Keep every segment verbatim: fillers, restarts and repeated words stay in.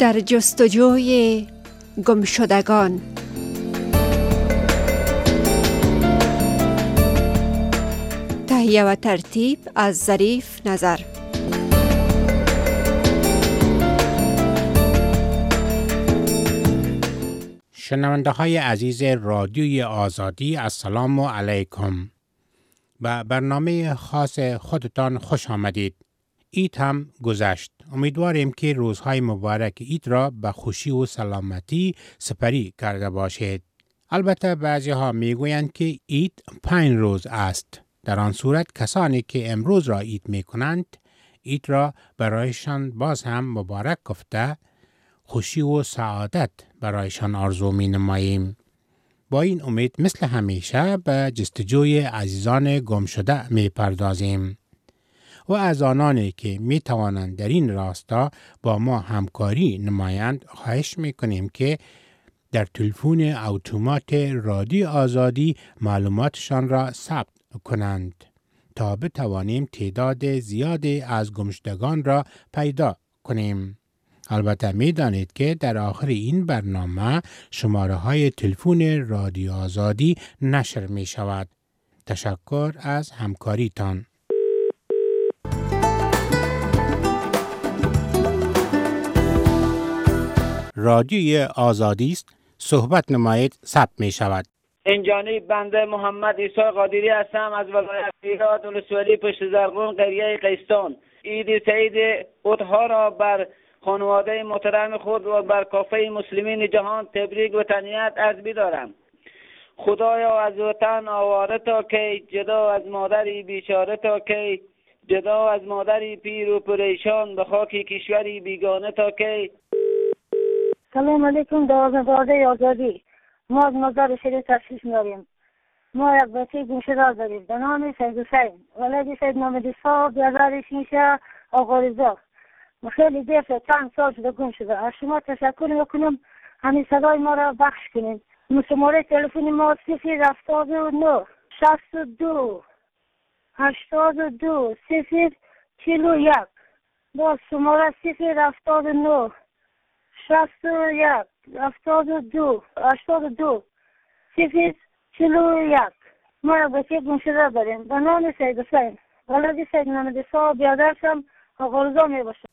در جستجوی گمشدگان. تهیه و ترتیب از ظریف نظر. شنونده های عزیز رادیوی آزادی، السلام علیکم. به برنامه خاص خودتان خوش آمدید. عید هم گذشت. امیدواریم که روزهای مبارک عید را به خوشی و سلامتی سپری کرده باشید. البته بعضی ها می گویند که عید پنج روز است. در آن صورت کسانی که امروز را عید می کنند، عید را برایشان باز هم مبارک گفته خوشی و سعادت برایشان آرزو می نماییم. با این امید مثل همیشه به جستجوی عزیزان گم شده می پردازیم و از آنانی که می توانند در این راستا با ما همکاری نمایند خواهش می کنیم که در تلفن اتومات رادیو آزادی معلوماتشان را ثبت کنند تا بتوانیم تعداد زیادی از گمشدگان را پیدا کنیم. البته می دانید که در آخر این برنامه شماره های تلفن رادیو آزادی نشر می شود. تشکر از همکاریتان. رادیوی آزادی است. صحبت نمایید ثبت می شود. این جانب بنده محمد عیسی قادری هستم از ولایت هرات ولسوالی پشت زرغون قریه قیستان. عید سعید اضحی را بر خانواده محترم خود و بر کافه مسلمین جهان تبریک و تهنیت عرض می‌دارم. خدایا از وطن آواره تا کی، جدا از مادری بیچاره تا کی، جدا از مادری پیر و پریشان، به خاک کشوری بیگانه تا کی. سلام علیکم دوازده آزادی. ما از مزار شریف تشریف می‌آوریم. ما یک بچه گمشده داریم به نام سید حسین، ولد سید محمد صاحب بیازار شیشه آقارزا. خیلی دیفه چند سال شده گم شده. از شما تشکر میکنم همین صدای ما را بخش کنید. شماره تلفن ما صفر هفتاد و نه شصت و دو هشتاد و دو صفر چهل و یک. باز شماره صفر هفتاد و نه شصت و یک هفتاد و دو هشتاد و دو صفر چهل و یک. ما را بچه گم شده داریم به نام سید حسین، ولد سید محمد صاحب بیادر شم آقارزا می باشه.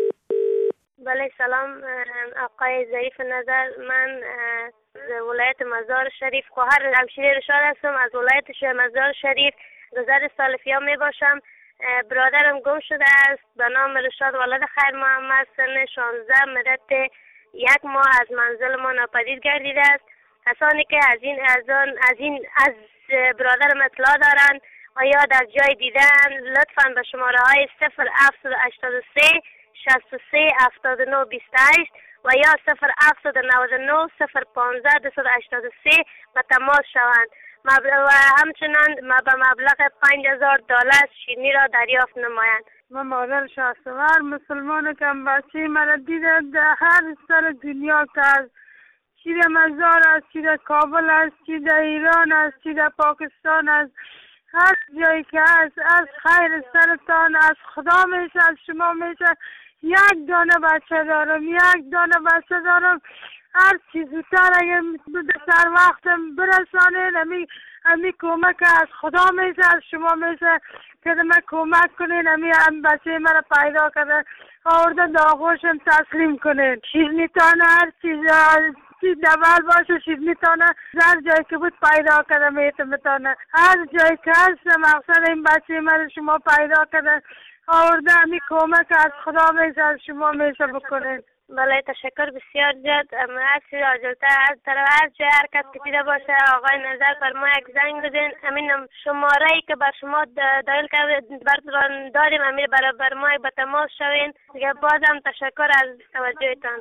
بله سلام آقای ظریف نظر. من ولایت مزار شریف خواهر همشیره رشاد هستم. از ولایت مزار شریف گذر سالفیا می باشم. برادرم گم شده است به نام رشاد ولد خیر محمد. سن شانزده مدت یک ماه از منزل ما ناپدید گردیده است. کسانی که از این از آن از این از برادرم اطلاع دارند و یا در جای دیدن لطفاً به شماره های صفر هفت هشت سه شصت و سه هفتاد و نه بیست و هشت و یا صفر هفت نود و نه صفر پانزده دویست و هشتاد و سه به تماس شوند و همچنان به مبلغ پنج هزار دلار شیرینی را دریافت نمایند. من مادر شهسوار مسلمان کم بچه مرا دیده در هر سر دنیا که از چی در مزار است، چی در کابل است، چی در ایران است، چی در پاکستان است، هر جایی که هست از خیر سرتان از خدا میشه، از شما میشه. یک دانه بچه دارم یک دانه بچه دارم هر چیز زودتر اگر سر وقتم برسانه امی امی کمک از خدا میشه، از شما میشه که من کمک کنین امی هم بچه مرا پیدا کرده آورده داغوشم تسلیم کنین. شیرینی تانه هر چیز چیز دول باشه شیرینی تانه هر جایی که بود پیدا کرده میتون بتانه هر جایی که هست مقصد این بچه مرا شما پیدا کرده آورده امی کمک از خدا میشه، از شما میشه بکنین. بله تشکر بسیار زیاد. هر چیز آجلتر از طرف هر جای حرکت که دیده باشه آقای نظر بر ما یک زنگ بدین. همین شماره ای که بر شما دایل بر داریم امیر بر بر ما به تماس شوین. دیگه بازم تشکر از توجهتان.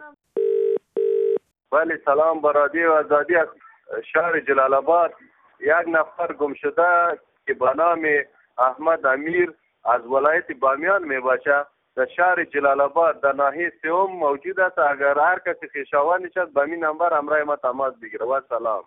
بله سلام با رادیو آزادی از شهر جلال آباد. یک نفر گم شده که به نام احمد امیر از ولایت بامیان می باشه در شهر جلال آباد در ناحیه سوم موجود است. اگر هر کسی خویشاوندش است به این نمبر همراه ما تماس بگیره. و سلام.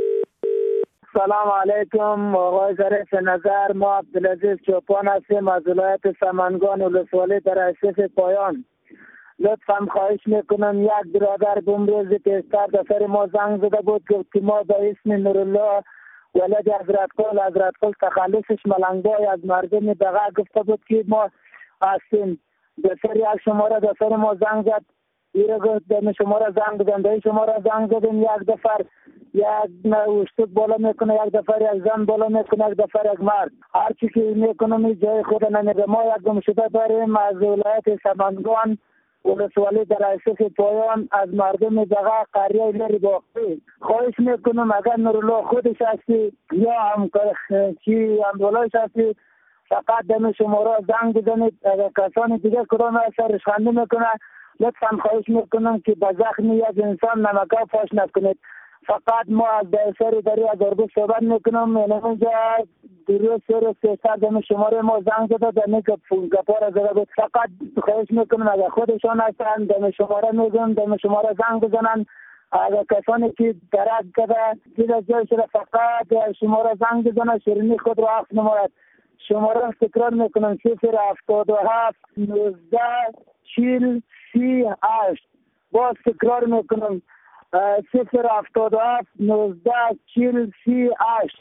سلام علیکم آقای ظریف نظر. ما عبدالعزیز چوپان هستیم از ولایت سمنگان ولسوالی در اشرف پایان. لطفا خواهش میکنم. یک برادر بمروز پیشتر در سر ما زنگ زده بود که ما به اسم نورالله ولد حضرت قل حضرت قل تخلصش ملنگای از مردم دقیق گفته بود که ما هستیم. در سر یک شماره در سر ما زنگ زد، ایره گفت در شماره زنگ بزن، در شماره زنگ زدیم. یک دفر یک اشتک بالا میکنه، یک دفر یک زن بالا میکنه، یک دفر یک مرد. هرچی که میکنم جای خود نمیده. ما یک گمشده داریم از ولایت سمنگان ولسوالی در اساس پایان از مردم دقیق قریه لری باقی. خواهش میکنم اگر نورالله خودش هستی یا هم چی همدولایش هستی فقط دم شماره زنگ بزنید. اگر کسانی دیگه کدام سرش خنده میکنه لطفا خواهش میکنم که به زخم یک انسان نمکا پاش نکنید. فقط ما از دایسری داری از ارگو صحبت میکنم. اینجا دیروز سه روز پیشتر دم شماره ما زنگ زده دمی که گپار زده بود. فقط خواهش میکنم اگر خودشان هستن دم شماره میزن دم شماره زنگ بزنن. اگر کسانی که درک کرده دیده جای شده فقط شماره زنگ بزنن شیرینی خود رو حفظ نماید. شماره تکرار میکنم صفر هفتاد و هفت نوزده چیل سی هشت. باز تکرار میکنم صفر هفتاد و هفت نوزده چیل سی هشت.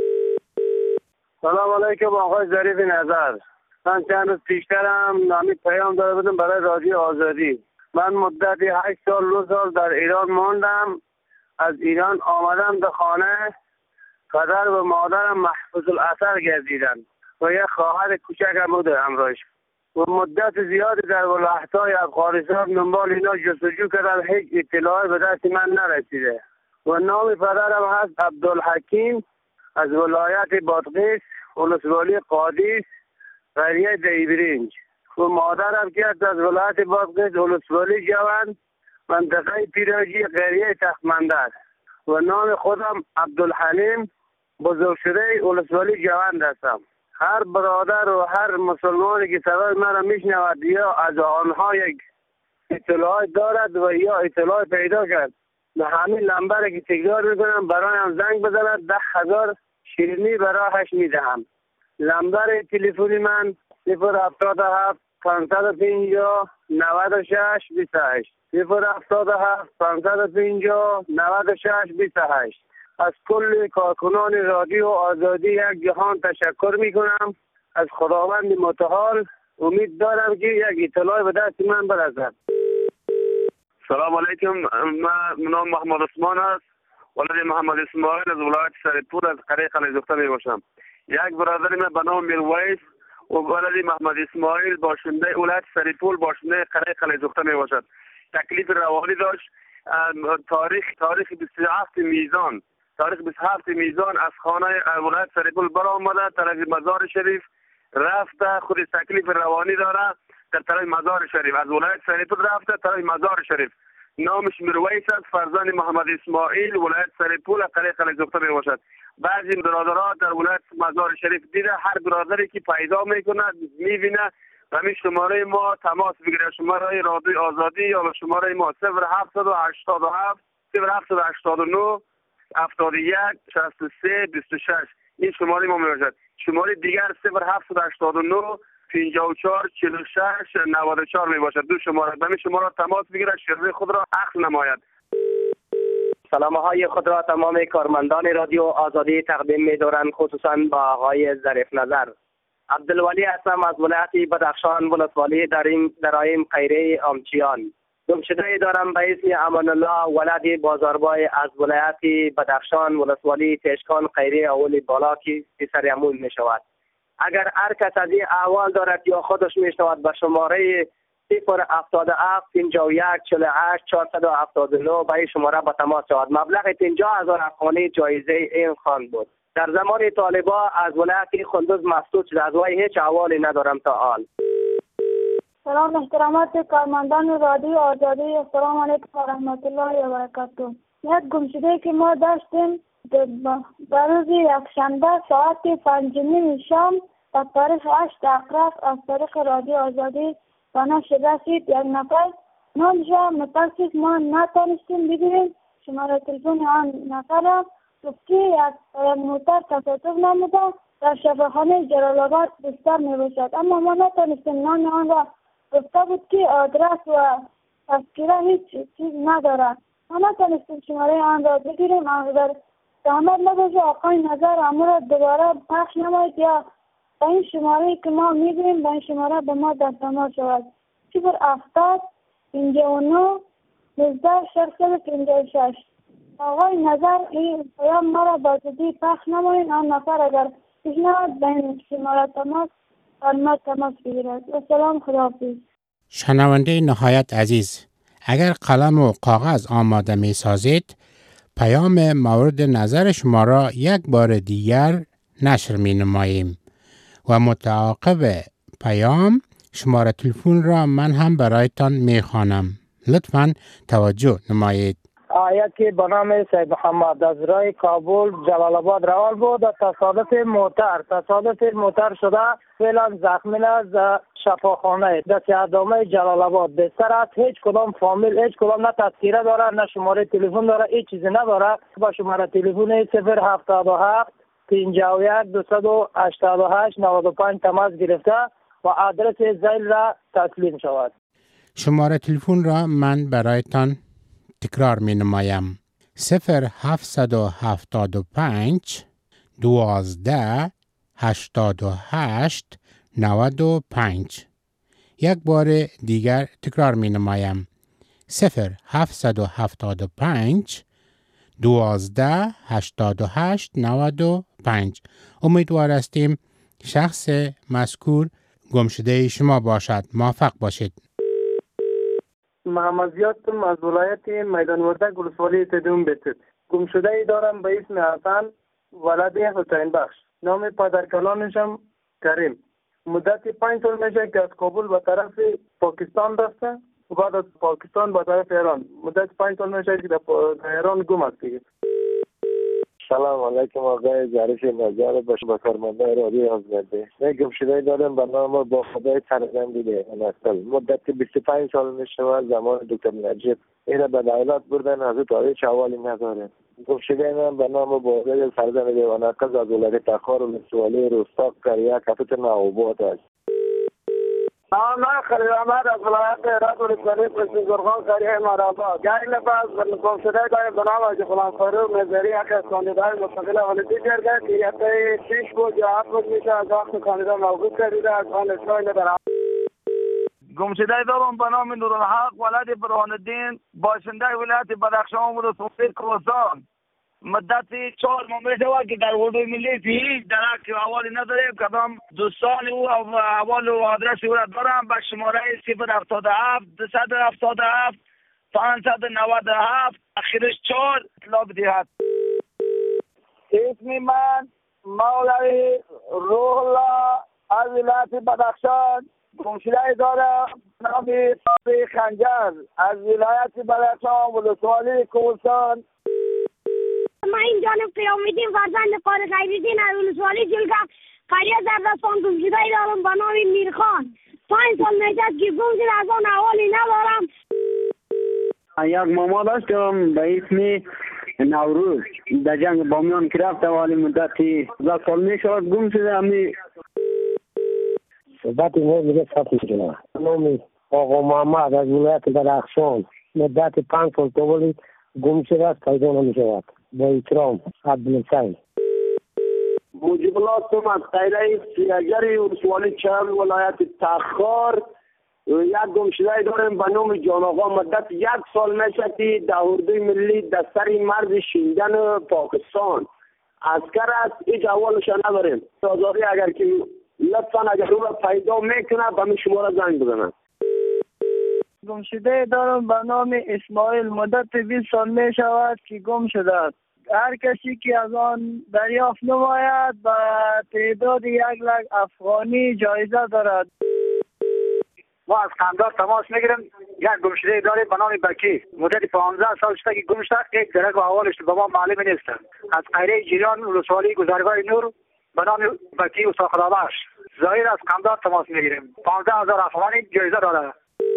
سلام علیکم آقای ظریف نظر. من چند روز پیشترم نامی پیام داده بودم برای رادیو آزادی. من مدت هشت سال دو سال در ایران ماندم. از ایران آمدم به خانه. پدر و مادرم محفوظ الاثر گردیدن و یک خواهر کوچکم بوده همراهش. و مدت زیادی در ولایت‌های افغانستان دنبال اینا جستجو کردم، هیچ اطلاعی به دست من نرسیده. و نام پدرم هست عبدالحکیم از ولایت بادغیس ولسوالی قادیس قریه دیبرینج. و مادرم که از ولایت بادغیس ولسوالی جوان منطقه پیراجی قریه تختمندر. و نام خودم عبدالحلیم بزرگ شده ولسوالی جوان هستم. هر برادر و هر مسلمانی که صدای مرا میشنود یا از آنها یک اطلاعات دارد و یا اطلاع پیدا کرد به همین لمبر که تکرار میکنم برایم زنگ بزند ده هزار شیرینی برایش میدهم. لمبر تلفنی من صفر هفتاد و هفت پانصد و پنجاه نود و شش بیست و هشت صفر هفتاد و هفت پانصد و پنجاه نود و شش بیست و هشت. از کل کارکنان رادیو آزادی یک جهان تشکر می کنم. از خداوند متعال امید دارم که یک اطلاع به دست من برسد. سلام علیکم. من نام محمد عثمان است. ولد محمد اسماعیل از ولایت سرپور از قریه قلیزخته می باشم. یک برادر من به نام میرویس و ولد محمد اسماعیل باشنده ولایت سرپور باشنده قریه قلیزخته می باشد. تکلیف روانی داشت. تاریخ تاریخ بیست و هفت میزان تاریخ بیست و هفت میزان از خانه ولایت سرپول برآمده طرف مزار شریف رفته. خود تکلیف روانی داره در طرف مزار شریف. از ولایت سرپول رفته طرف مزار شریف. نامش میرویس است، فرزند محمد اسماعیل ولایت سرپول قریه قلیزخته می باشد. بعضی برادرها در ولایت مزار شریف دیده هر برادری که پیدا میکنه میبینه و همین شماره ما تماس بگیره. شماره رادیو آزادی یا شماره ما صفر هفتصد و هشتاد و هفت صفر هفتصد و هشتاد و نه هفتاد و یک شصت و سه بیست و شش. این شماره ما میباشد. شماره دیگر صفر هفتصد و هشتاد و نه پنجاه و چهار چهل و شش نود و چهار میباشد. دو شماره. به این شماره تماس بگیره شرح خود را عکس نماید. سلام های خود را تمام کارمندان رادیو آزادی تقدیم می‌دارند، خصوصا با آقای ظریف نظر. عبدالولی هستم از ولایت بدخشان ولسوالی درایم قیره آمچیان. گمشده دارم به اسم امان الله ولد بازاربای از ولایت بدخشان ولسوالی تشکان قیره اول بالا که پسر عموم می شود. اگر هر کس از این احوال دارد یا خودش می شود به شماره صفر هفتاد و هفت پنجاه و یک چهل و هشت چهارصد و هفتاد و نه به این شماره به تماس شود. مبلغ پنجاه هزار افغانی جایزه این خان بود. در زمان طالبا از ولایت خندوز مسدود شده. از وی هیچ احوالی ندارم تا حال. سلام احترامات کارمندان رادیو آزادی. السلام علیکم و رحمت الله و برکاته. یک گمشده که ما داشتیم در روز یکشنبه ساعت پنج و نیم شام از تاریخ هشت اقراف از طریق رادیو آزادی به نشر رسید. یک نفر نامش متاسف ما نتانستیم بگیریم. شماره تلفن آن نفر گفت که یک موتر تصادف نموده در شفاخانه جلال آباد بستر می باشد، اما ما نتانستیم نام آن را. گفته بود که آدرس و تذکره هیچ چیز نداره. ما نتونستیم شماره آن را بگیریم. اگر زحمت نباشه آقای نظر امور را دوباره پخش نمایید یا به این شماره که ما میگیریم به این شماره به ما در تماس شود. صفر هفتاد پنجاه و نه نوزده ششصد و پنجاه و شش. آقای نظر این پیام ما را با جدی پخش نمایید. آن نفر اگر پیشنهاد به این شماره تماس آن تماس بگیرد. و سلام، خداحافظ. شنونده نهایت عزیز، اگر قلم و کاغذ آماده می سازید، پیام مورد نظر شما را یک بار دیگر نشر می نماییم و متعاقب پیام شماره تلفن را من هم برایتان می خوانم. لطفاً توجه نمایید. یکی به نام سید محمد از راه کابل جلال آباد روان بود و تصادف موتر تصادف موتر شده فعلا زخمی از شفاخانه دست ادامه جلال آباد بستر است. هیچ کدام فامیل هیچ کدام نه تذکره داره نه شماره تلفن داره، هیچ چیزی نداره. با شماره تلفن صفر هفتاد و هفت پنجاه و یک دویست و هشتاد و هشت نود و پنج تماس گرفته و آدرس زیل را تسلیم شود. شماره تلفن را من برایتان تکرار می نمایم. صفر هفتصد و هفتاد و پنج دوازده هشتاد و هشت نود و پنج. یک بار دیگر تکرار می نمایم. صفر هفتصد و هفتاد و پنج دوازده هشتاد و هشت نود و پنج. امیدوار هستیم شخص مذکور گمشده شما باشد. موفق باشید. محمد زیادتم از ولایت میدان وردک ولسوالی تدوم بیتید. گمشده ای دارم به اسم حسن ولد حسین بخش. نام پدر کلانشم کریم. مدت پنج سال میشه که از کابل به طرف پاکستان رفته و بعد از پاکستان به طرف ایران. مدت پنج سال میشه که در ایران گم است دیگه. سلام علیکم آقای ظریف نظر باش با کارمنده رادیو آزادی. من گمشده دارم به نام با خدای سرزندیده نسل. مدت بیست و پنج سال میشه زمان دکتر نجیب اینا به دولت بردن از تاریخ حوالی نداره. گمشده من به نام با خدای سرزندیده و نقض از ولایت تخار و ولسوالی روستا قریه کفت نوبات است. آمار خلیل احمد از ولایت هرات ولسوالی پشتیزرخان قریه مرابا. گاهی نفس گمشده داریم به نام حاجی غلام فاروق نظری یک از کاندیدای مستقل ولایتی جرگه که یک شش بود یا هفت بود میشه از وقت کاندیدا موقوف کردیده از آن اسرائیل در گمشده دارم به نام نورالحق ولد برهان الدین باشنده ولایت بدخشان ولسوالی کوهستان. مدت چهار ماه میشه که در اردوی ملی فیلی درک حوالی نداریم. کدام دوستان او حوال و آدرس او را دارم به شماره صفر هفتاد و هفت دویست و هفتاد و هفت پانصد و نود و هفت اخیرش چهار اطلاع بدهد. اسم من مولوی روح الله از ولایت بدخشان. گمشده دارم نام صابری خنجر از ولایت بدخشان ولسوالی کوهستان. ما این جانب قیام‌الدین فرزند قاری خیرالدین از ولسوالی جلگه قریه زردستان گمشده دارم به نام میرخان. پنج سال میشه که گم شده از آن حوالی ندارم. یک ماما داشتم به اسم نوروز در جنگ بامیان که رفت حوالی مدتی ده سال میشد گم شده. همی صحبت ما میگه ساتی جنه نامی آقا محمد از ولایت بدخشان مدت پنج سال قبلی گم شده است پیدا نمیشود. با احترام عبدالحسین. موجب الله هستم از قریه سیاجری ولسوالی چهل ولایت تخار. یک گمشده داریم به نام جان آقا. مدت یک سال میشه که در اردوی ملی در سر مرز شیندن پاکستان عسکر است. هیچ احوالش نداریم. آزادی اگر که لطفا اگر او را پیدا میکنه به من شما را زنگ بزنن. گمشده دارم به نام اسماعیل. مدت بیست سال می شود که گم شده است. هر کسی که از آن دریافت نماید به تعداد یک لک افغانی جایزه دارد. ما از قندار تماس میگیریم. یک گمشده داریم به نام بکی. مدت پانزده سال شده که گم شده. یک درک و احوالش به ما معلوم نیست. از قریه جریان ولسوالی گذرگاه نور به نام بکی استاد خدابخش ظاهر از قندار تماس میگیریم. پانزده هزار افغانی جایزه دارد.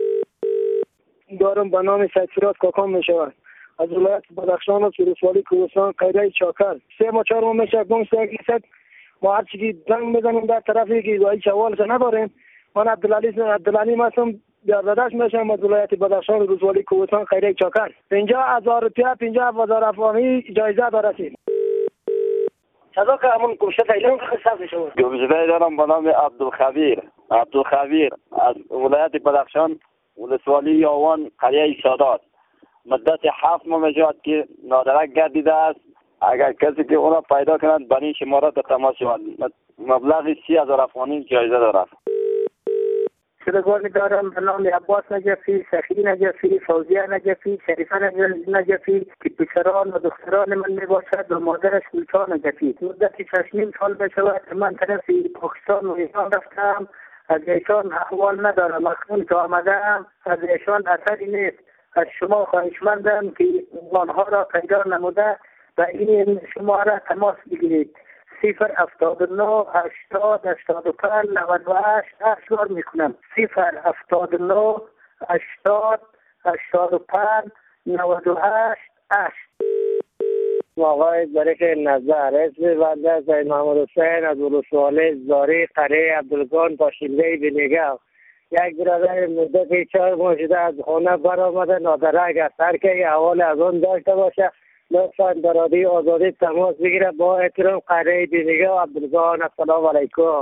دارم به نام سید فراز کاکام می شود از ولایت بدخشان و ولسوالی کوهستان قریه چاکر. سه ما چهار ماه میشه گم شده است. ما هر چیزی زنگ میزنیم در طرفی که هیچ حوالش نداریم. من عبدالعلی عبدالعلی هستم بیازادش میشم از ولایت بدخشان روزولی کوهستان خیره چاکر. پنجاه هزار روپیه پنجاه هزار افغانی جایزه دارد. صدا که همون گوشه تایلان خسته شد. گمشده دارم به نام عبدالخبیر. عبدالخبیر از ولایت بدخشان ولسوالی یاوان قریه سادات. مدت هفت ماه میشود که نادرک گردیده است. اگر کسی که اونا پیدا کند بر این شماره تماس شود. مبلغ سی هزار افغانی جایزه دارد. شدگانی دارم به نام عباس نجفی، سخی نجفی، فوزیه نجفی، شریفه نجفی که پسران و دختران من می باشد و مادرش گلچان نجفی. مدتی شش نیم سال بشود من طرف پاکستان و ایران رفتم. از ایشان احوال ندارم. اکنون که آمدم از ایشان اثری نیست. از شما خواهشمندم که آنها را پیدا نموده و این شماره تماس بگیرید. صفر هفتاد و نه هشتاد هشتاد و پنج نود و هشت هشت بار میکنم. صفر هفتاد و نه هشتاد هشتاد و پنج نود و هشت هشت. آقای ظریف نظر، اسم بنده سید محمد حسین از ولسوالی زاری قریه عبدالگان پاشنده بینیگه. یک برادر مدت چهار ماه شده از خانه برآمده نادرک است. هر کی احوال از آن داشته باشه لطفاً در رادیو آزادی تماس بگیره. با احترام قریه بینیگه و عبدالگان. السلام علیکم.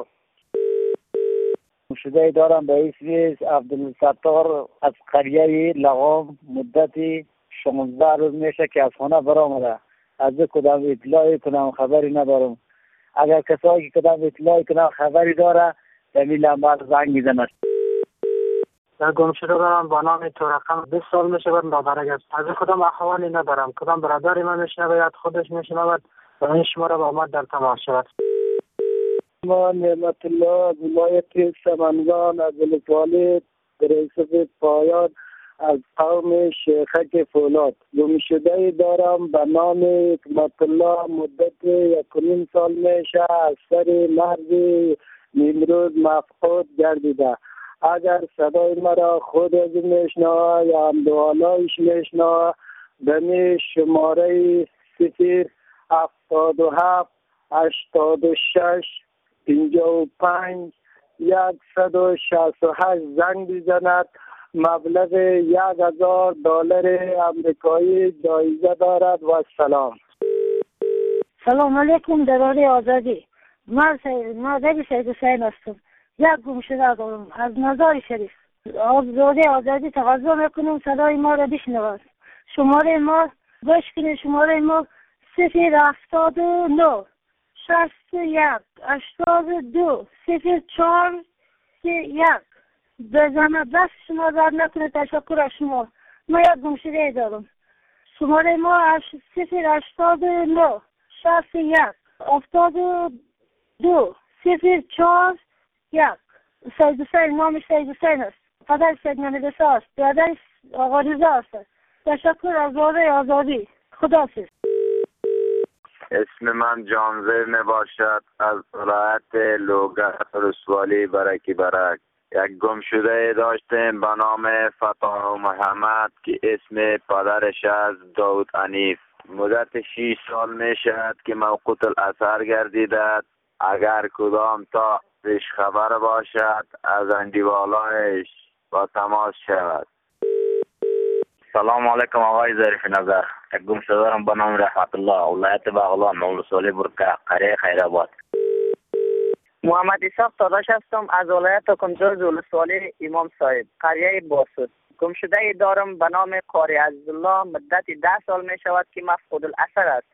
شده دارم به اسم عبدالستار از قریه لغام. مدتی شانزده روز میشه که از خانه برآمده. از کدام اطلاعی کنم خبری ندارم. اگر کسایی که کدام اطلاعی کنم خبری داره دلیل لمبر زنگ میزنه. در گم شده دارم با نام تورقم. بیست سال میشه بر نادرک است. از کدام احوالی ندارم. کدام برادری من میشنوید خودش میشنود و این شماره با ما در تماس شود. ما نعمت الله ولایت سمنگان از ولسوالی درسف پایان از قوم شیخک فولاد. گم شده دارم به نام حکمت الله. مدت یک و نیم سال میشه از سر مرز نیمروز مفقود گردیده. اگر صدای مرا خود از میشنوه یا هم دوالایش میشنوه به می شماره صفر هفتاد و هفت هشتاد و شش پنجاه و پنج یکصد و شصت و هشت زنگ بزند. مبلغ یک هزار دلار امریکایی جایزه دارد و سلام. سلام علیکم دراری آزادی. من مادر سید حسین هستم. یک گم شده دارم از نظار شریف. آزادی آزادی تقاضا میکنم صدای ما را بشنوید. شماره ما گوش کنید. شماره ما صفر هفتاد و نه شصت و یک هشتاد و دو صفر چهار یک. بزنه دست شما در نکنه. تشکر از شما. ما یک گم شده دارم. شماره ما صفر هشتاد و نه شصت و یک هفتاد و دو صفر چهار یک. سید حسین نام سید حسین است. پدر سید نمیدسه است. برادر آقا رضا است. تشکر از رادیو آزادی. خداحافظ. اسم من جانزیر می باشد از ولایت لوگر رسوالی برکی برک. یک گم شده داشتیم به نام فتح محمد که اسم پدرش از داود انیف. مدت شش سال می شد که موقوت الاثر گردیده. اگر کدام تا پیش خبر باشد از اندیوالایش با تماس شود. سلام علیکم آقای ظریف نظر. یک گم شده دارم به نام رحمت الله ولایت بغلان ولسوالی برکه قریه خیرآباد. محمد اسحاق داداش هستم از ولایت کنجوز ولسوالی امام صاحب قریه باسود. گم شده دارم به نام قاری عزیزالله. مدت ده سال می شود که مفقود الاثر است.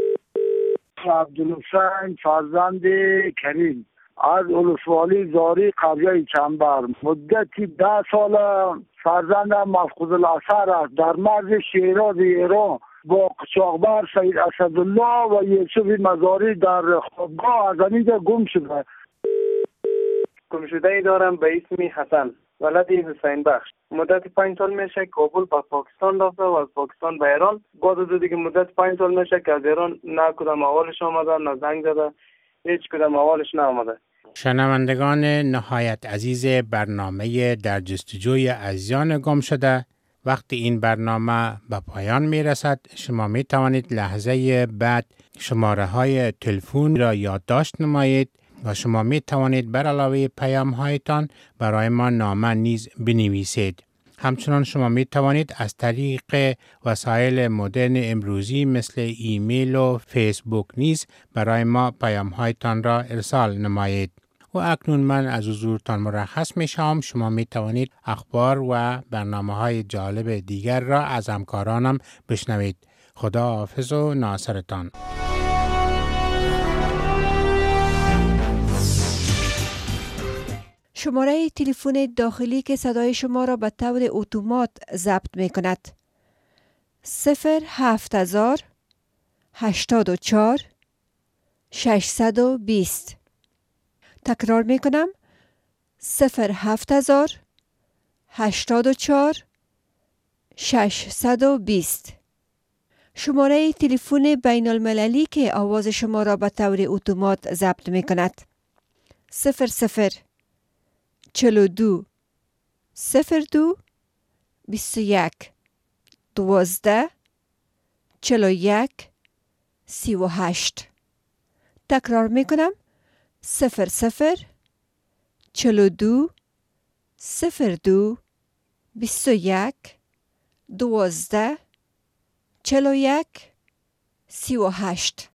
عبدالحسین فرزند کریم از ولسوالی زاری قریه چنبر. مدتی ده سال فرزندم مفقود الاثر است. در مرز شیراز ایران با قاچاقبر سید اسدالله و یوسف مزاری در خوابگاه از اینجا گم شده. گم شده دارم به اسم حسن ولد حسین بخش. مدت پنج سال میشه کابل به پاکستان رفته و از پاکستان به ایران. بعد از دیگه مدت پنج سال میشه که از ایران نه کدام احوالش آمده نه زنگ زده. هیچ کدام احوالش نآمده. شنوندگان نهایت عزیز برنامه در جستجوی عزیزان گم شده، وقتی این برنامه به پایان می رسد شما می توانید لحظه بعد شماره های تلفن را یادداشت نمایید و شما می توانید بر علاوه پیام هایتان برای ما نامه نیز بنویسید. همچنان شما می توانید از طریق وسایل مدرن امروزی مثل ایمیل و فیسبوک نیز برای ما پیام هایتان را ارسال نمایید. و اکنون من از حضورتان مرخص می شوم. شما می توانید اخبار و برنامه های جالب دیگر را از همکارانم بشنوید. خدا حافظ و ناصرتان. شماره تلفن داخلی که صدای شما را به طور اتومات ضبط می کند. صفر هفت هزار هشتاد و چهار ششصد و بیست. تکرار می کنم. صفر هفت هزار هشتاد و چهار ششصد و بیست. شماره تلفن بین المللی که آواز شما را به طور اتومات ضبط می کند. صفر صفر چهل و دو صفر دو بیست و یک دوازده چهل و یک سی و هشت. تکرار می کنم. صفر صفر چهل و دو صفر دو بیست و یک دوازده چهل و یک سی و هشت.